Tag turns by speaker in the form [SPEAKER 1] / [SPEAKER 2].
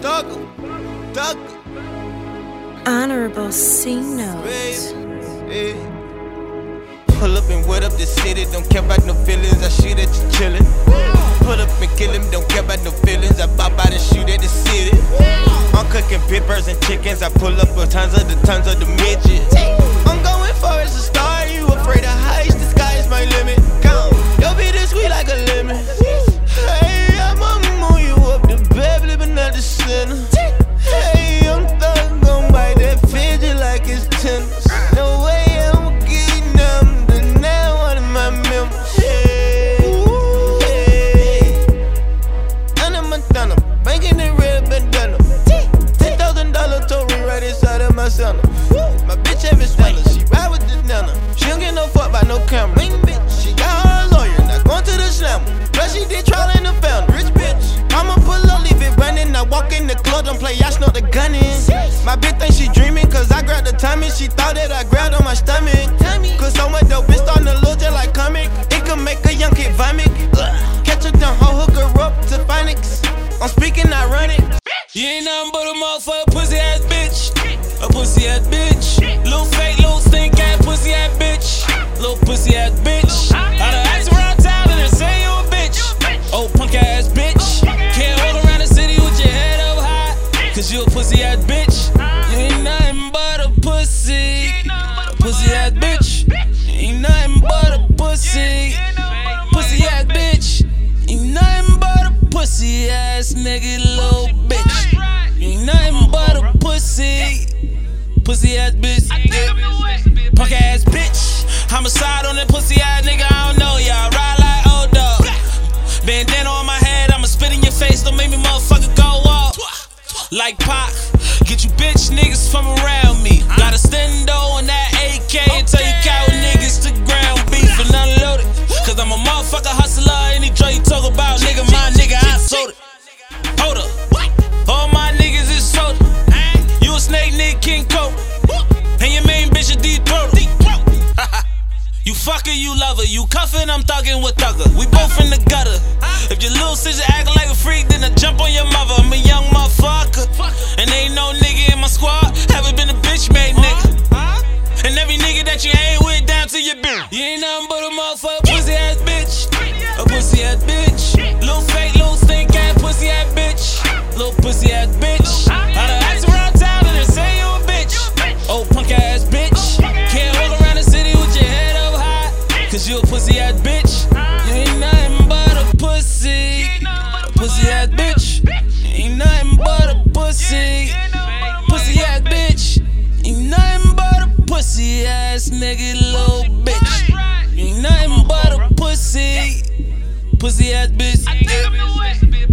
[SPEAKER 1] Honorable C notes.
[SPEAKER 2] Pull up and wet up the city, don't care about no feelings, I shoot at you chillin'. Pull up and kill him, don't care about no feelings, I pop out and shoot at the city. I'm cooking peppers and chickens, I pull up with tons of the midgets. I'm going for it's a star, you afraid of heights, the sky is my limit. Come, you'll be this sweet like a lemon. Hey, I'ma move you up the Beverly, but not the center. Hey, I'm thug, gon' bite that fidget like it's tennis. No way I'm getting them, the now one of my members. Hey, Anna Montana, banking in red bandana. $10,000 Tory right inside of my center. My bitch every stellar, she ride with the nana. She don't get no fuck by no camera. She got her lawyer, not going to the slammer. Plus she did trial in the fountain. Rich bitch, I'ma pull up, leave it running. I walk in the club, don't play, I snort the gun in. My bitch think she dreaming, cause I grabbed the timing. She thought that I grabbed on my stomach. Cause so much dope, bitch starting to look just like comic. It can make a young kid vomit. Catch her down, hoe hook her up to Phoenix. I'm speaking ironic.
[SPEAKER 3] You ain't nothing but a motherfucker pussy ass bitch. A pussy ass bitch. Little fake, little stink ass pussy ass bitch. Little pussy ass bitch. I done asked around town and they say you a bitch. Oh, punk ass bitch. Can't hold around the city with your head up high. Cause you a pussy ass bitch. You ain't nothing but a pussy. Pussy ass bitch. You ain't nothing but a pussy. Pussy ass bitch. You ain't nothing but a pussy ass nigga, little bitch. You ain't nothing but a pussy. Pussy ass bitch. Punk ass bitch. Homicide on that pussy ass nigga, I don't know y'all. Ride like old dog. Bandana on my head, I'ma spit in your face. Don't make me motherfucker go off. Like Pac, get you bitch niggas from around me. Got a stendo on that AK and tell you cow niggas to ground beef and unloaded. Cause I'm a motherfucker hustler, any drug you talk about, nigga, my nigga, I sold it. Hold up, all my niggas is sold. You a snake nigga, King Cobra. And your main bitch a D-throater. You fucker, you lover, you cuffin', I'm thuggin' with thugger. We both in the gutter. If your little sister actin' like a freak, then I jump on your mother. I'm a young motherfucker, and ain't no nigga in my squad haven't been a bitch made nigga. And every nigga that you ain't with down to your bitch. You ain't nothing but a motherfucker pussy ass bitch. A pussy ass bitch. Little fake, little stink ass pussy ass bitch. Little pussy ass bitch. I done asked around town and they say you a bitch. Oh, punk ass bitch. Can't walk around the city with your head up high. Cause you a pussy ass bitch. You ain't nothing but a pussy. Pussy ass bitch. You ain't nothing but a pussy. Pussy ass bitch. You ain't nothing but a pussy ass nigga, little bitch. You ain't nothing but a pussy. Pussy ass bitch.